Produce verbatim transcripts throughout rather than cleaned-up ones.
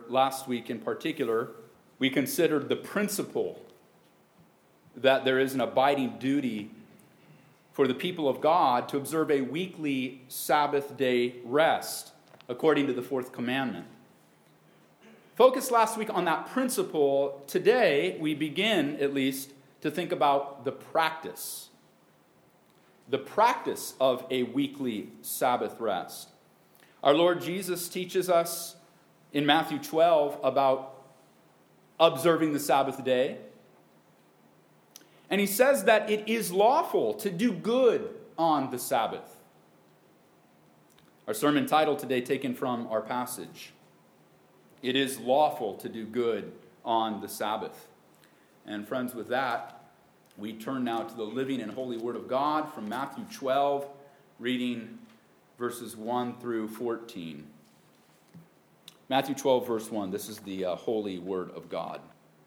last week in particular, we considered the principle that there is an abiding duty for the people of God to observe a weekly Sabbath day rest, according to the fourth commandment. Focused last week on that principle, today we begin, at least, to think about the practice. The practice of a weekly Sabbath rest. Our Lord Jesus teaches us in Matthew twelve about observing the Sabbath day. And he says that it is lawful to do good on the Sabbath. Our sermon title today taken from our passage. It is lawful to do good on the Sabbath. And friends, with that, we turn now to the living and holy Word of God from Matthew twelve, reading verses one through fourteen. Matthew twelve, verse one. This is the uh, holy Word of God.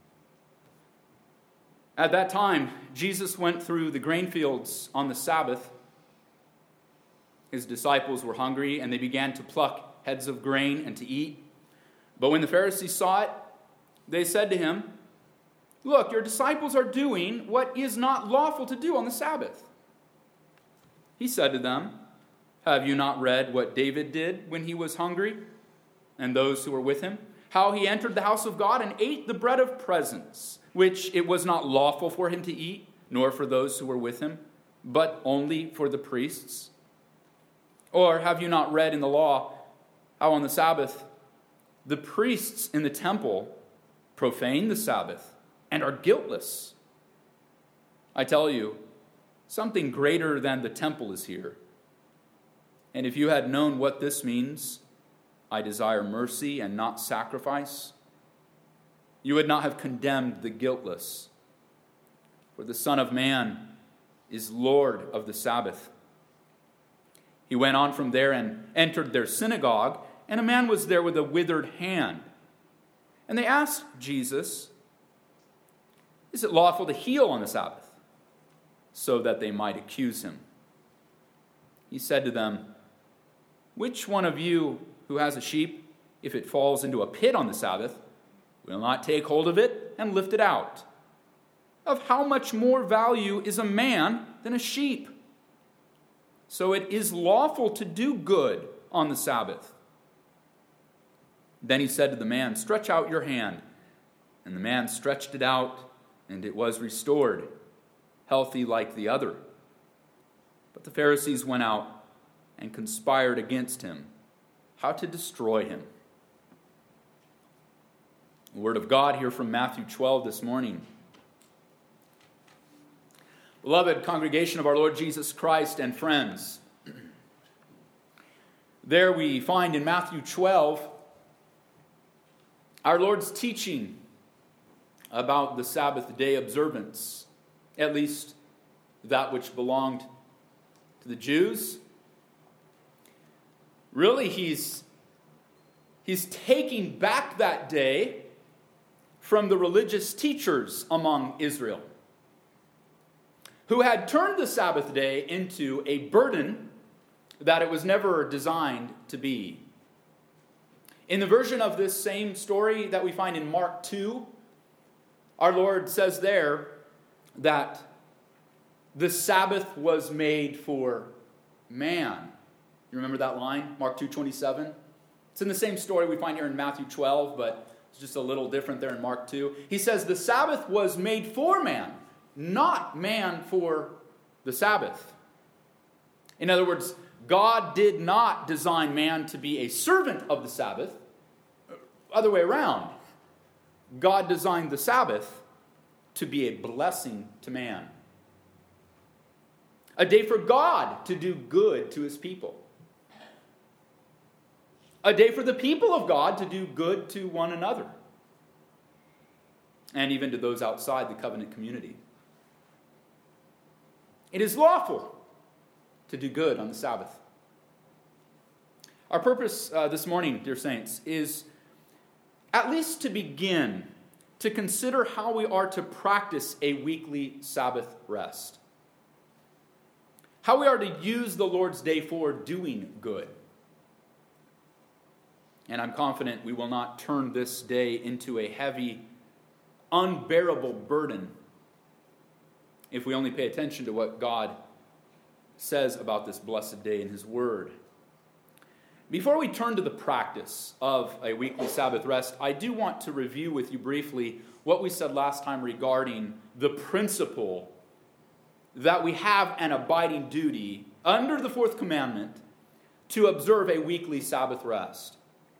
At that time, Jesus went through the grain fields on the Sabbath. His disciples were hungry, and they began to pluck heads of grain and to eat. But when the Pharisees saw it, they said to him, "Look, your disciples are doing what is not lawful to do on the Sabbath." He said to them, "Have you not read what David did when he was hungry, and those who were with him? How he entered the house of God and ate the bread of presence, which it was not lawful for him to eat, nor for those who were with him, but only for the priests? Or have you not read in the law how on the Sabbath the priests in the temple profane the Sabbath and are guiltless? I tell you, something greater than the temple is here. And if you had known what this means, I desire mercy and not sacrifice, you would not have condemned the guiltless. For the Son of Man is Lord of the Sabbath." He went on from there and entered their synagogue, and a man was there with a withered hand. And they asked Jesus, "Is it lawful to heal on the Sabbath?" So that they might accuse him. He said to them, "Which one of you who has a sheep, if it falls into a pit on the Sabbath, will not take hold of it and lift it out? Of how much more value is a man than a sheep? So it is lawful to do good on the Sabbath." Then he said to the man, "Stretch out your hand." And the man stretched it out, and it was restored, healthy like the other. But the Pharisees went out and conspired against him, how to destroy him. The word of God here from Matthew twelve this morning. Beloved congregation of our Lord Jesus Christ and friends, there we find in Matthew twelve our Lord's teaching about the Sabbath day observance, at least that which belonged to the Jews. Really, he's, he's taking back that day from the religious teachers among Israel, who had turned the Sabbath day into a burden that it was never designed to be. In the version of this same story that we find in Mark two, our Lord says there that the Sabbath was made for man. You remember that line, Mark two twenty-seven? It's in the same story we find here in Matthew twelve, but it's just a little different there in Mark two. He says the Sabbath was made for man, not man for the Sabbath. In other words, God did not design man to be a servant of the Sabbath. Other way around. God designed the Sabbath to be a blessing to man. A day for God to do good to his people. A day for the people of God to do good to one another. And even to those outside the covenant community. It is lawful to do good on the Sabbath. Our purpose uh, this morning, dear saints, is at least to begin to consider how we are to practice a weekly Sabbath rest. How we are to use the Lord's day for doing good. And I'm confident we will not turn this day into a heavy, unbearable burden if we only pay attention to what God says about this blessed day in His Word. Before we turn to the practice of a weekly Sabbath rest, I do want to review with you briefly what we said last time regarding the principle that we have an abiding duty under the fourth commandment to observe a weekly Sabbath rest.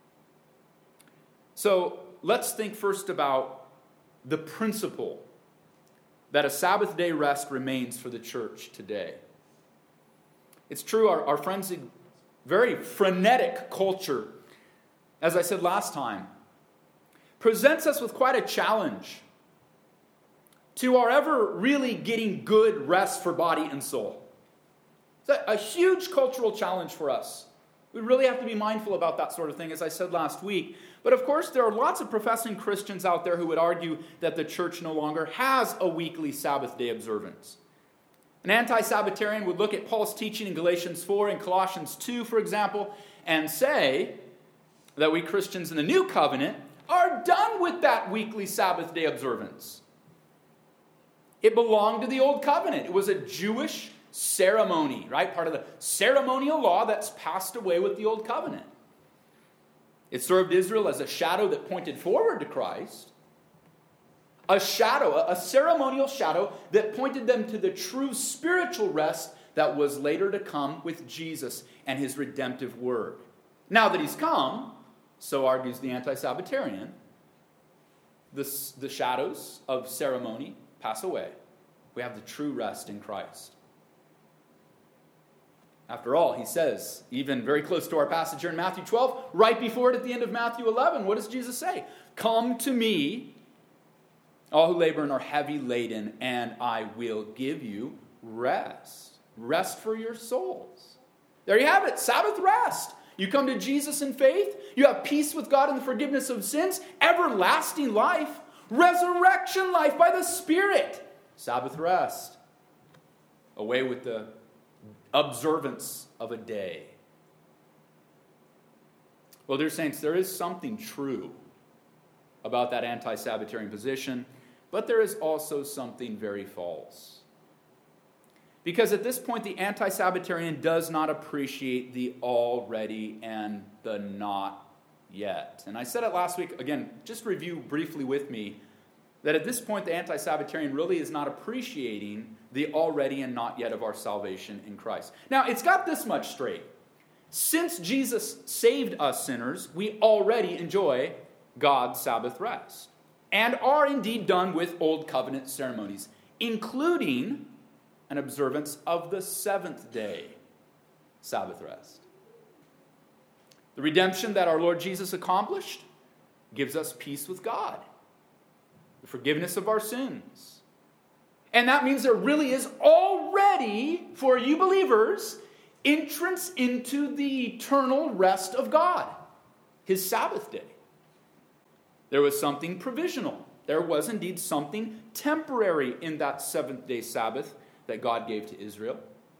So let's think first about the principle that a Sabbath day rest remains for the church today. It's true, our, our friends, very frenetic culture, as I said last time, presents us with quite a challenge to our ever really getting good rest for body and soul. It's a, a huge cultural challenge for us. We really have to be mindful about that sort of thing, as I said last week. But of course, there are lots of professing Christians out there who would argue that the church no longer has a weekly Sabbath day observance. An anti-Sabbatarian would look at Paul's teaching in Galatians four and Colossians two, for example, and say that we Christians in the New Covenant are done with that weekly Sabbath day observance. It belonged to the Old Covenant. It was a Jewish ceremony, right? Part of the ceremonial law that's passed away with the Old Covenant. It served Israel as a shadow that pointed forward to Christ. A shadow, a ceremonial shadow that pointed them to the true spiritual rest that was later to come with Jesus and His redemptive word. Now that He's come, so argues the anti-Sabbatarian, the, the shadows of ceremony pass away. We have the true rest in Christ. After all, He says, even very close to our passage here in Matthew twelve, right before it at the end of Matthew eleven, what does Jesus say? Come to me, all who labor and are heavy laden, and I will give you rest. Rest for your souls. There you have it, Sabbath rest. You come to Jesus in faith, you have peace with God and the forgiveness of sins, everlasting life, resurrection life by the Spirit. Sabbath rest. Away with the observance of a day. Well, dear saints, there is something true about that anti-Sabbatarian position, but there is also something very false. Because at this point, the anti-Sabbatarian does not appreciate the already and the not yet. And I said it last week, again, just review briefly with me, that at this point, the anti-Sabbatarian really is not appreciating the already and not yet of our salvation in Christ. Now, it's got this much straight. Since Jesus saved us sinners, we already enjoy God's Sabbath rest and are indeed done with Old Covenant ceremonies, including an observance of the seventh day Sabbath rest. The redemption that our Lord Jesus accomplished gives us peace with God, the forgiveness of our sins. And that means there really is already, for you believers, entrance into the eternal rest of God, His Sabbath day. There was something provisional. There was indeed something temporary in that seventh day Sabbath that God gave to Israel.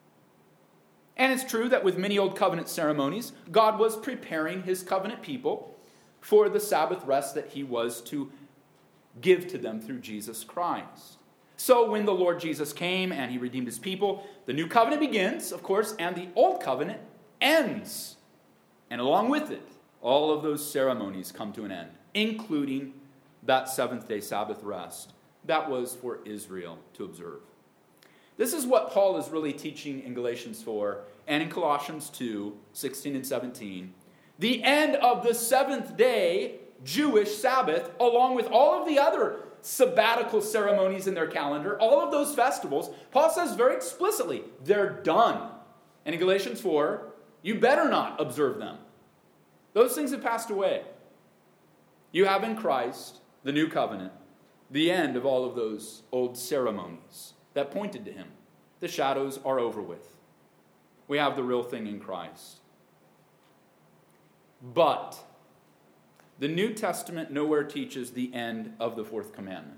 And it's true that with many Old Covenant ceremonies, God was preparing His covenant people for the Sabbath rest that He was to give to them through Jesus Christ. So when the Lord Jesus came and He redeemed His people, the new covenant begins, of course, and the old covenant ends. And along with it, all of those ceremonies come to an end, including that seventh day Sabbath rest that was for Israel to observe. This is what Paul is really teaching in Galatians four and in Colossians two, sixteen and seventeen. The end of the seventh day Jewish Sabbath, along with all of the other sabbatical ceremonies in their calendar, all of those festivals, Paul says very explicitly, they're done. And in Galatians four, you better not observe them. Those things have passed away. You have in Christ, the new covenant, the end of all of those old ceremonies that pointed to Him. The shadows are over with. We have the real thing in Christ. But the New Testament nowhere teaches the end of the fourth commandment.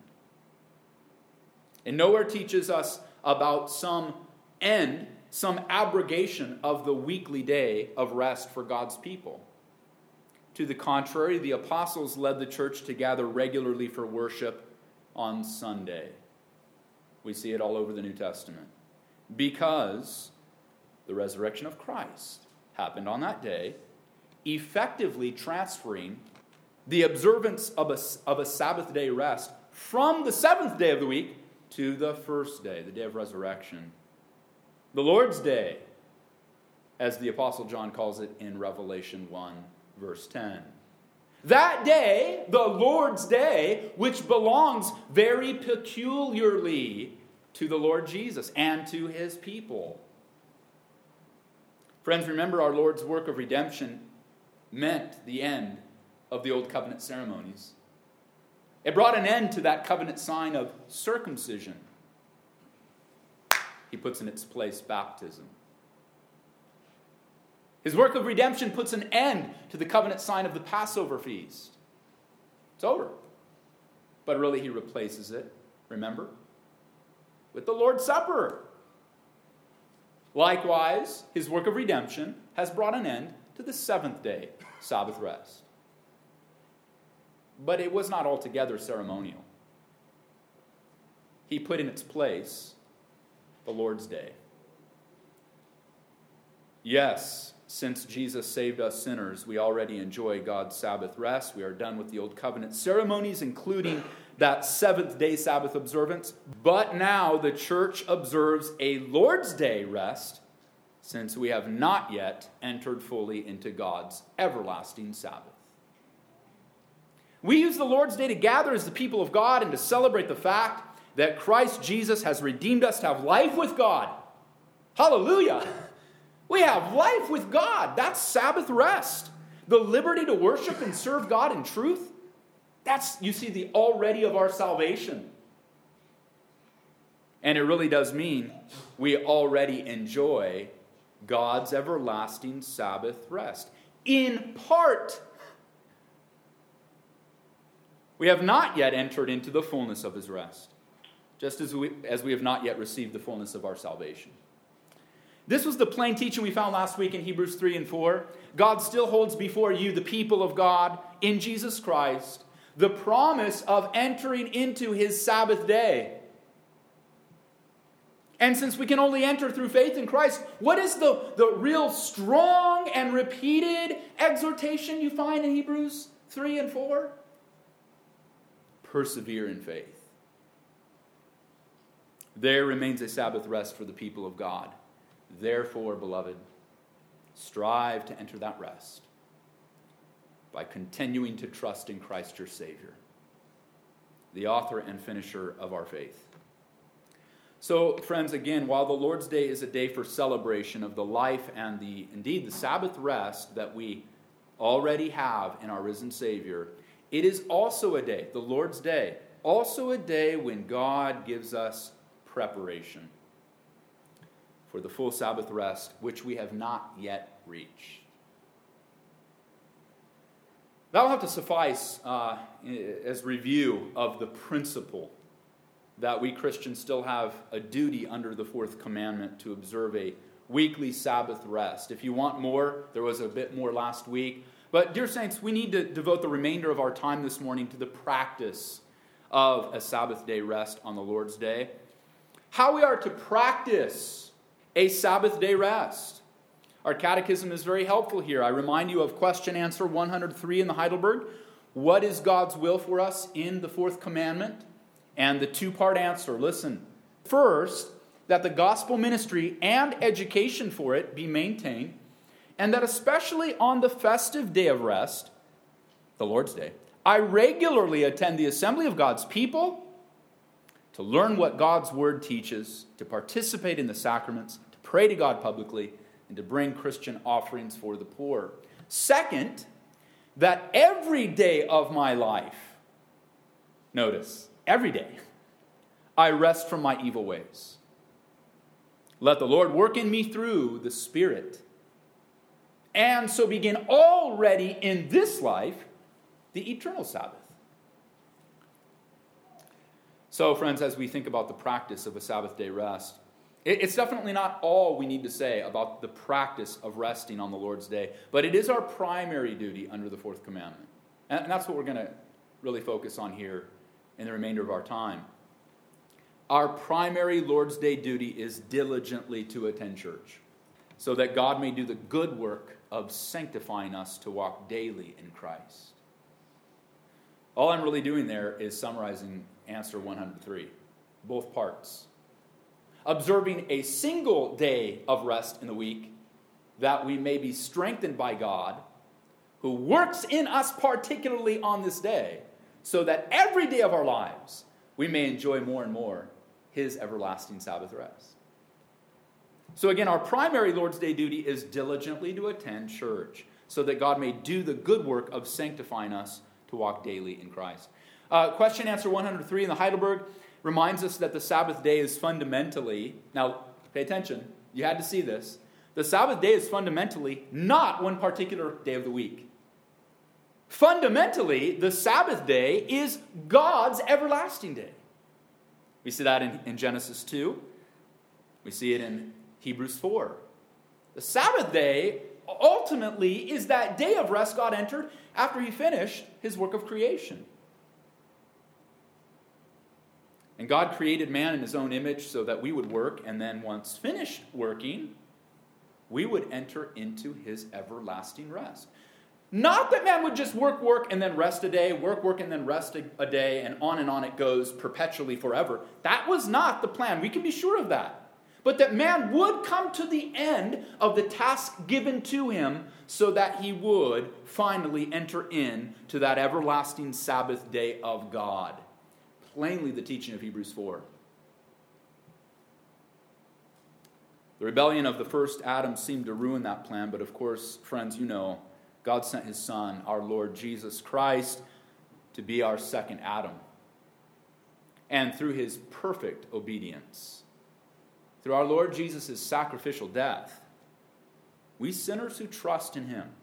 It nowhere teaches us about some end, some abrogation of the weekly day of rest for God's people. To the contrary, the apostles led the church to gather regularly for worship on Sunday. We see it all over the New Testament. Because the resurrection of Christ happened on that day, effectively transferring the observance of a, of a Sabbath day rest from the seventh day of the week to the first day, the day of resurrection. The Lord's Day, as the Apostle John calls it in Revelation one, verse ten. That day, the Lord's Day, which belongs very peculiarly to the Lord Jesus and to his people. Friends, remember our Lord's work of redemption meant the end of the old covenant ceremonies. It brought an end to that covenant sign of circumcision. He puts in its place baptism. His work of redemption puts an end to the covenant sign of the Passover feast. It's over. But really he replaces it, remember, with the Lord's Supper. Likewise, his work of redemption has brought an end to the seventh day Sabbath rest. But it was not altogether ceremonial. He put in its place the Lord's Day. Yes, since Jesus saved us sinners, we already enjoy God's Sabbath rest. We are done with the old covenant ceremonies, including that seventh day Sabbath observance. But now the church observes a Lord's Day rest, since we have not yet entered fully into God's everlasting Sabbath. We use the Lord's Day to gather as the people of God and to celebrate the fact that Christ Jesus has redeemed us to have life with God. Hallelujah! We have life with God. That's Sabbath rest. The liberty to worship and serve God in truth. That's, you see, the already of our salvation. And it really does mean we already enjoy God's everlasting Sabbath rest. In part, we have not yet entered into the fullness of his rest, just as we, as we have not yet received the fullness of our salvation. This was the plain teaching we found last week in Hebrews three and four. God still holds before you, the people of God, in Jesus Christ, the promise of entering into his Sabbath day. And since we can only enter through faith in Christ, what is the, the real strong and repeated exhortation you find in Hebrews three and four? Persevere in faith. There remains a Sabbath rest for the people of God. Therefore, beloved, strive to enter that rest by continuing to trust in Christ your Savior, the author and finisher of our faith. So, friends, again, while the Lord's Day is a day for celebration of the life and the, indeed, the Sabbath rest that we already have in our risen Savior, it is also a day, the Lord's Day, also a day when God gives us preparation for the full Sabbath rest, which we have not yet reached. That will have to suffice uh, as review of the principle that we Christians still have a duty under the fourth commandment to observe a weekly Sabbath rest. If you want more, there was a bit more last week. But, dear saints, we need to devote the remainder of our time this morning to the practice of a Sabbath day rest on the Lord's Day. How we are to practice a Sabbath day rest. Our catechism is very helpful here. I remind you of question answer one hundred three in the Heidelberg. What is God's will for us in the fourth commandment? And the two-part answer, listen. First, that the gospel ministry and education for it be maintained, and that especially on the festive day of rest, the Lord's Day, I regularly attend the assembly of God's people to learn what God's word teaches, to participate in the sacraments, to pray to God publicly, and to bring Christian offerings for the poor. Second, that every day of my life, notice, every day, I rest from my evil ways. Let the Lord work in me through the Spirit, and so begin already in this life the eternal Sabbath. So, friends, as we think about the practice of a Sabbath day rest, It's definitely not all we need to say about the practice of resting on the Lord's day, but it is our primary duty under the fourth commandment. And that's what we're going to really focus on here in the remainder of our time. Our primary Lord's Day duty is diligently to attend church, so that God may do the good work of sanctifying us to walk daily in Christ. All I'm really doing there is summarizing answer one hundred three, both parts. Observing a single day of rest in the week, that we may be strengthened by God, who works in us particularly on this day, so that every day of our lives we may enjoy more and more his everlasting Sabbath rest. So again, our primary Lord's Day duty is diligently to attend church, so that God may do the good work of sanctifying us to walk daily in Christ. Uh, question answer one hundred three in the Heidelberg reminds us that the Sabbath day is fundamentally, now pay attention, you had to see this, the Sabbath day is fundamentally not one particular day of the week. Fundamentally, the Sabbath day is God's everlasting day. We see that in, in Genesis two. We see it in Hebrews four. The Sabbath day ultimately is that day of rest God entered after he finished his work of creation. And God created man in his own image so that we would work, and then once finished working, we would enter into his everlasting rest. Not that man would just work, work, and then rest a day, work, work, and then rest a, a day, and on and on it goes perpetually forever. That was not the plan. We can be sure of that. But that man would come to the end of the task given to him so that he would finally enter in to that everlasting Sabbath day of God. Plainly the teaching of Hebrews four. The rebellion of the first Adam seemed to ruin that plan, but of course, friends, you know, God sent his Son, our Lord Jesus Christ, to be our second Adam. And through his perfect obedience, through our Lord Jesus' sacrificial death, we sinners who trust in him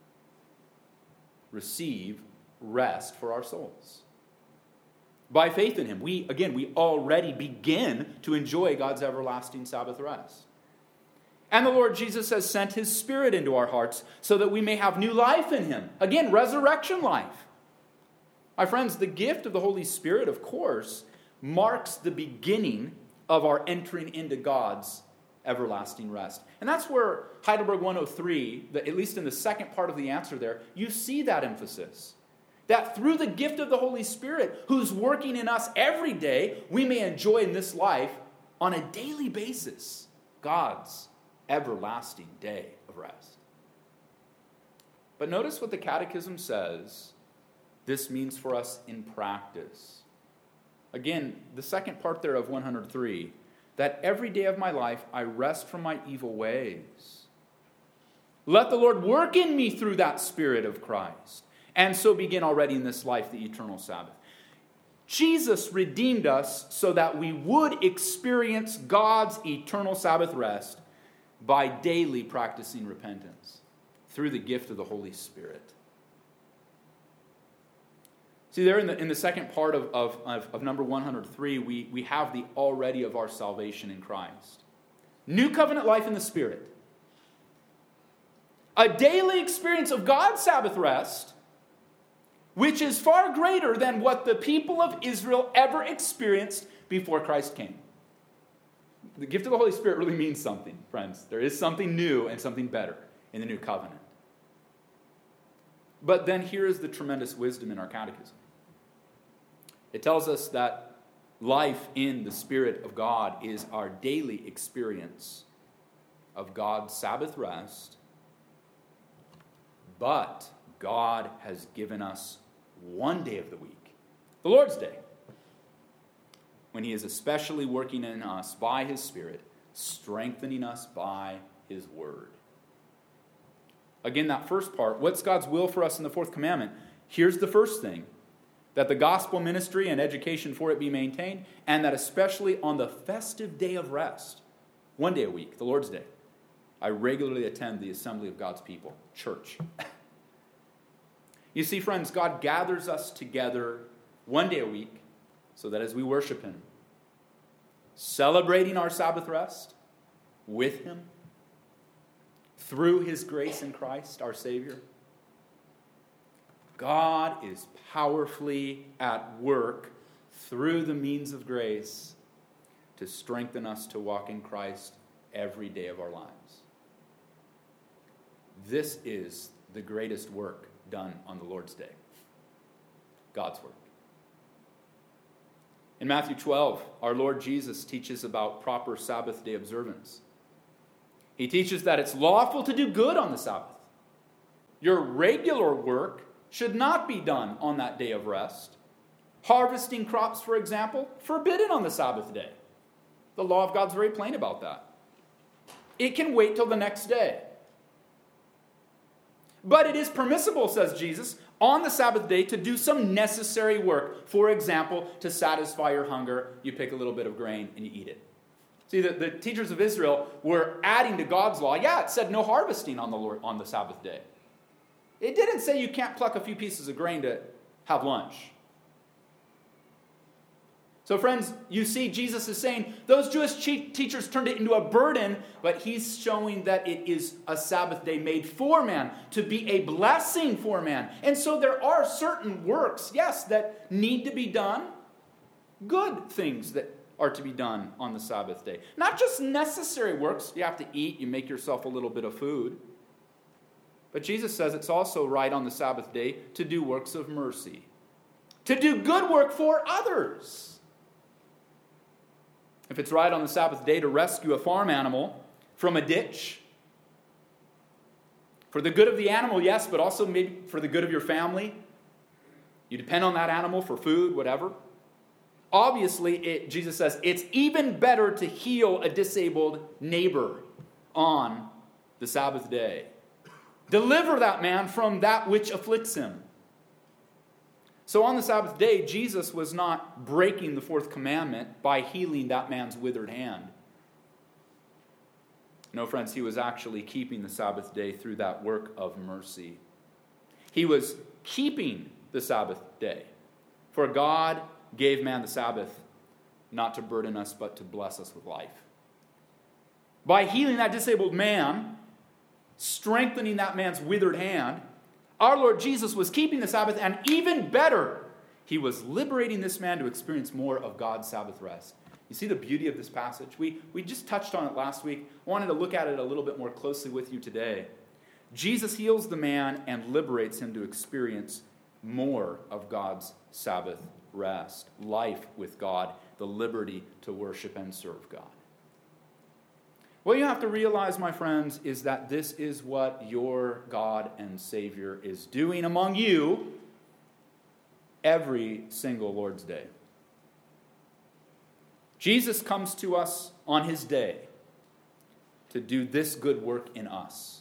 receive rest for our souls. By faith in him, we, again, we already begin to enjoy God's everlasting Sabbath rest. And the Lord Jesus has sent his Spirit into our hearts so that we may have new life in him. Again, resurrection life. My friends, the gift of the Holy Spirit, of course, marks the beginning of our entering into God's everlasting rest. And that's where Heidelberg one oh three, at least in the second part of the answer there, you see that emphasis. That through the gift of the Holy Spirit, who's working in us every day, we may enjoy in this life, on a daily basis, God's everlasting day of rest. But notice what the Catechism says this means for us in practice. Again, the second part there of one hundred three, that every day of my life I rest from my evil ways. Let the Lord work in me through that Spirit of Christ, and so begin already in this life the eternal Sabbath. Jesus redeemed us so that we would experience God's eternal Sabbath rest by daily practicing repentance through the gift of the Holy Spirit. See, there in the, in the second part of, of, of, of number one hundred three, we, we have the already of our salvation in Christ. New covenant life in the Spirit. A daily experience of God's Sabbath rest, which is far greater than what the people of Israel ever experienced before Christ came. The gift of the Holy Spirit really means something, friends. There is something new and something better in the new covenant. But then here is the tremendous wisdom in our catechism. It tells us that life in the Spirit of God is our daily experience of God's Sabbath rest, but God has given us one day of the week, the Lord's Day, when he is especially working in us by his Spirit, strengthening us by his word. Again, that first part, what's God's will for us in the fourth commandment? Here's the first thing, that the gospel ministry and education for it be maintained, and that especially on the festive day of rest, one day a week, the Lord's Day, I regularly attend the assembly of God's people, church. You see, friends, God gathers us together one day a week so that as we worship him, celebrating our Sabbath rest, with him through his grace in Christ, our Savior. God is powerfully at work through the means of grace to strengthen us to walk in Christ every day of our lives. This is the greatest work done on the Lord's Day. God's work. In Matthew twelve, our Lord Jesus teaches about proper Sabbath day observance. He teaches that it's lawful to do good on the Sabbath. Your regular work should not be done on that day of rest. Harvesting crops, for example, forbidden on the Sabbath day. The law of God's very plain about that. It can wait till the next day. But it is permissible, says Jesus, on the Sabbath day to do some necessary work. For example, to satisfy your hunger, you pick a little bit of grain and you eat it. See, the, the teachers of Israel were adding to God's law. Yeah, it said no harvesting on the Lord, on the Sabbath day. It didn't say you can't pluck a few pieces of grain to have lunch. So friends, you see Jesus is saying those Jewish teachers turned it into a burden, but he's showing that it is a Sabbath day made for man, to be a blessing for man. And so there are certain works, yes, that need to be done, good things that are to be done on the Sabbath day. Not just necessary works. You have to eat, you make yourself a little bit of food. But Jesus says it's also right on the Sabbath day to do works of mercy, to do good work for others. If it's right on the Sabbath day to rescue a farm animal from a ditch, for the good of the animal, yes, but also maybe for the good of your family. You depend on that animal for food, whatever. Obviously, it, Jesus says, it's even better to heal a disabled neighbor on the Sabbath day. Deliver that man from that which afflicts him. So on the Sabbath day, Jesus was not breaking the fourth commandment by healing that man's withered hand. No, friends, he was actually keeping the Sabbath day through that work of mercy. He was keeping the Sabbath day. For God gave man the Sabbath not to burden us, but to bless us with life. By healing that disabled man, strengthening that man's withered hand, our Lord Jesus was keeping the Sabbath, and even better, he was liberating this man to experience more of God's Sabbath rest. You see the beauty of this passage? We, we just touched on it last week. I wanted to look at it a little bit more closely with you today. Jesus heals the man and liberates him to experience more of God's Sabbath rest, life with God, the liberty to worship and serve God. What you have to realize, my friends, is that this is what your God and Savior is doing among you every single Lord's Day. Jesus comes to us on his day to do this good work in us.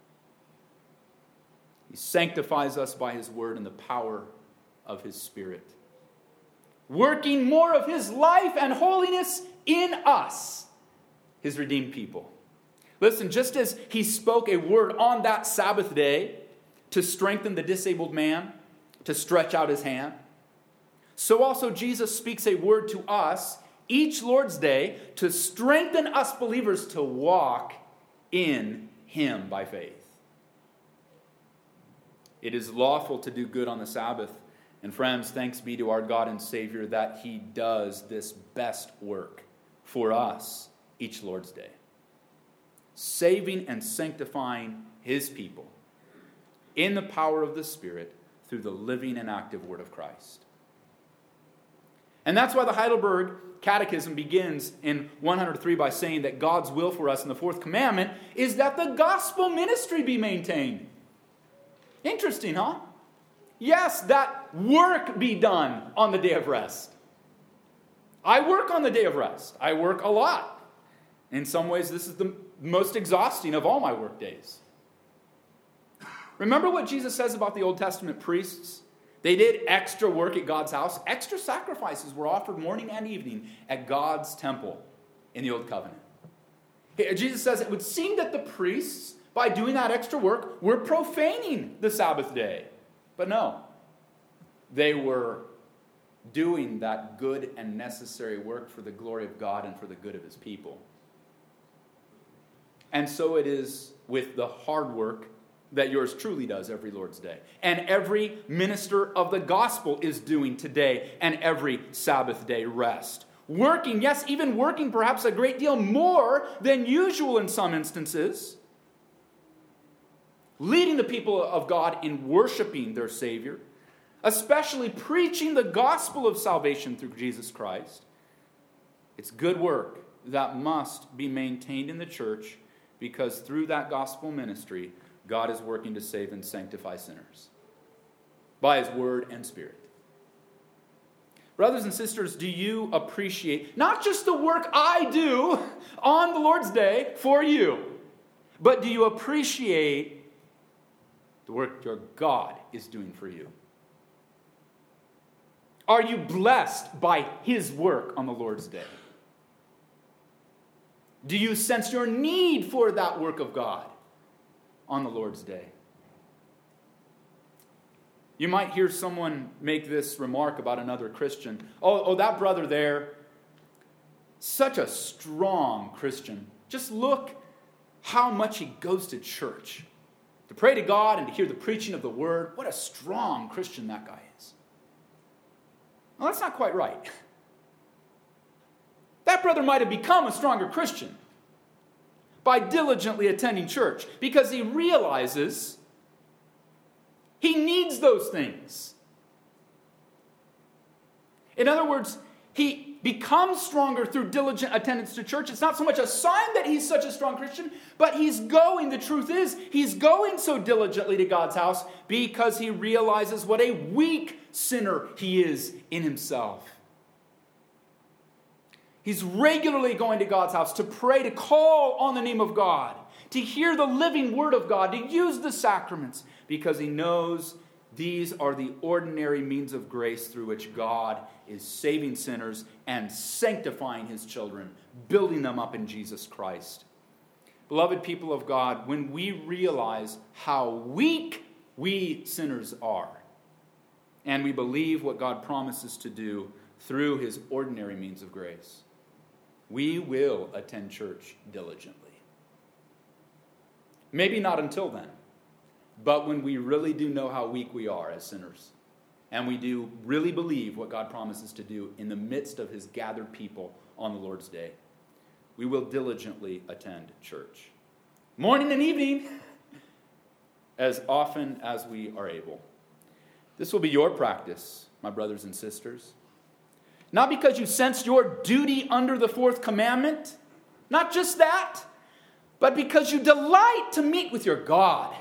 He sanctifies us by his word and the power of his Spirit, working more of his life and holiness in us, his redeemed people. Listen, just as he spoke a word on that Sabbath day to strengthen the disabled man, to stretch out his hand, so also Jesus speaks a word to us each Lord's Day to strengthen us believers to walk in him by faith. It is lawful to do good on the Sabbath. And friends, thanks be to our God and Savior that he does this best work for us each Lord's Day, saving and sanctifying his people in the power of the Spirit through the living and active word of Christ. And that's why the Heidelberg Catechism begins in one hundred three by saying that God's will for us in the fourth commandment is that the gospel ministry be maintained. Interesting, huh? Yes, that work be done on the day of rest. I work on the day of rest. I work a lot. In some ways, this is the most exhausting of all my work days. Remember what Jesus says about the Old Testament priests? They did extra work at God's house. Extra sacrifices were offered morning and evening at God's temple in the Old Covenant. Jesus says it would seem that the priests, by doing that extra work, were profaning the Sabbath day. But no, they were doing that good and necessary work for the glory of God and for the good of his people. And so it is with the hard work that yours truly does every Lord's Day. And every minister of the gospel is doing today and every Sabbath day rest. Working, yes, even working perhaps a great deal more than usual in some instances. Leading the people of God in worshiping their Savior. Especially preaching the gospel of salvation through Jesus Christ. It's good work that must be maintained in the church because through that gospel ministry, God is working to save and sanctify sinners by His word and Spirit. Brothers and sisters, do you appreciate not just the work I do on the Lord's Day for you, but do you appreciate the work your God is doing for you? Are you blessed by His work on the Lord's Day? Do you sense your need for that work of God on the Lord's Day? You might hear someone make this remark about another Christian. Oh, oh, that brother there, such a strong Christian. Just look how much he goes to church to pray to God and to hear the preaching of the word. What a strong Christian that guy is. Well, that's not quite right. That brother might have become a stronger Christian by diligently attending church because he realizes he needs those things. In other words, he becomes stronger through diligent attendance to church. It's not so much a sign that he's such a strong Christian, but he's going, the truth is, he's going so diligently to God's house because he realizes what a weak sinner he is in himself. He's regularly going to God's house to pray, to call on the name of God, to hear the living word of God, to use the sacraments, because he knows these are the ordinary means of grace through which God is saving sinners and sanctifying His children, building them up in Jesus Christ. Beloved people of God, when we realize how weak we sinners are, and we believe what God promises to do through His ordinary means of grace, we will attend church diligently. Maybe not until then, but when we really do know how weak we are as sinners, and we do really believe what God promises to do in the midst of His gathered people on the Lord's Day, we will diligently attend church. Morning and evening, as often as we are able. This will be your practice, my brothers and sisters. Not because you sense your duty under the fourth commandment, not just that, but because you delight to meet with your God,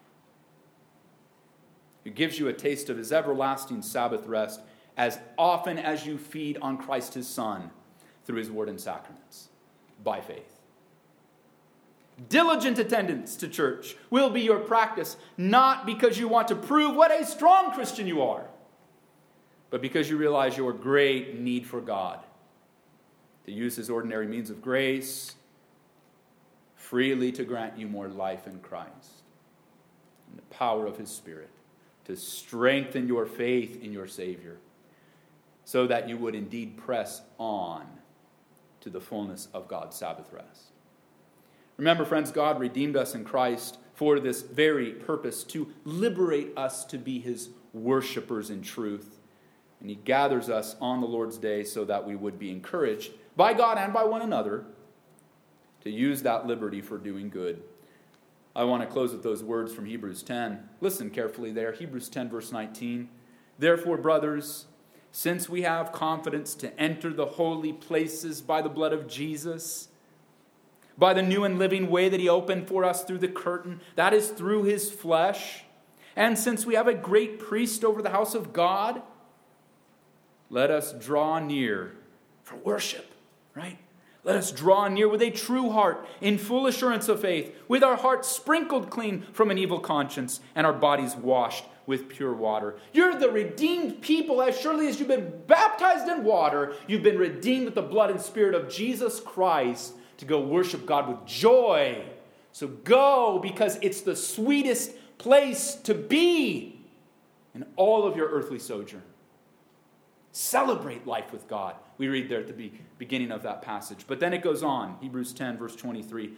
who gives you a taste of His everlasting Sabbath rest as often as you feed on Christ His Son through His word and sacraments, by faith. Diligent attendance to church will be your practice, not because you want to prove what a strong Christian you are, but because you realize your great need for God to use His ordinary means of grace freely to grant you more life in Christ and the power of His Spirit to strengthen your faith in your Savior so that you would indeed press on to the fullness of God's Sabbath rest. Remember, friends, God redeemed us in Christ for this very purpose, to liberate us to be His worshipers in truth. And He gathers us on the Lord's Day so that we would be encouraged by God and by one another to use that liberty for doing good. I want to close with those words from Hebrews ten. Listen carefully there. Hebrews ten, verse nineteen. Therefore, brothers, since we have confidence to enter the holy places by the blood of Jesus, by the new and living way that He opened for us through the curtain, that is through His flesh, and since we have a great priest over the house of God, let us draw near for worship, right? Let us draw near with a true heart, in full assurance of faith, with our hearts sprinkled clean from an evil conscience, and our bodies washed with pure water. You're the redeemed people. As surely as you've been baptized in water, you've been redeemed with the blood and Spirit of Jesus Christ to go worship God with joy. So go, because it's the sweetest place to be in all of your earthly sojourn. Celebrate life with God. We read there at the beginning of that passage. But then it goes on, Hebrews ten, verse twenty-three.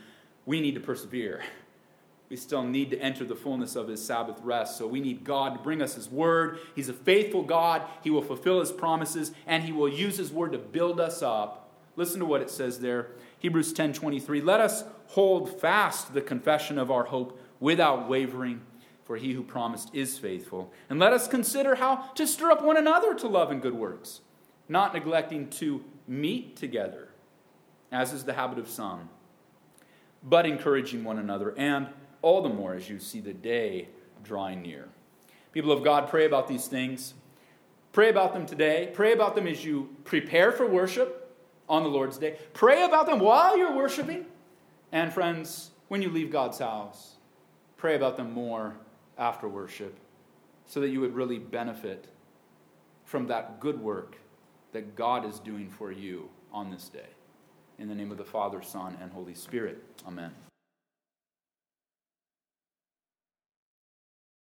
we need to persevere. We still need to enter the fullness of his Sabbath rest. So we need God to bring us his word. He's a faithful God. He will fulfill his promises, and he will use his word to build us up. Listen to what it says there. Hebrews ten twenty-three. Let us hold fast the confession of our hope without wavering, for he who promised is faithful. And let us consider how to stir up one another to love and good works, not neglecting to meet together, as is the habit of some, but encouraging one another, and all the more as you see the day drawing near. People of God, pray about these things. Pray about them today. Pray about them as you prepare for worship on the Lord's Day. Pray about them while you're worshiping. And friends, when you leave God's house, pray about them more after worship, so that you would really benefit from that good work that God is doing for you on this day. In the name of the Father, Son, and Holy Spirit. Amen.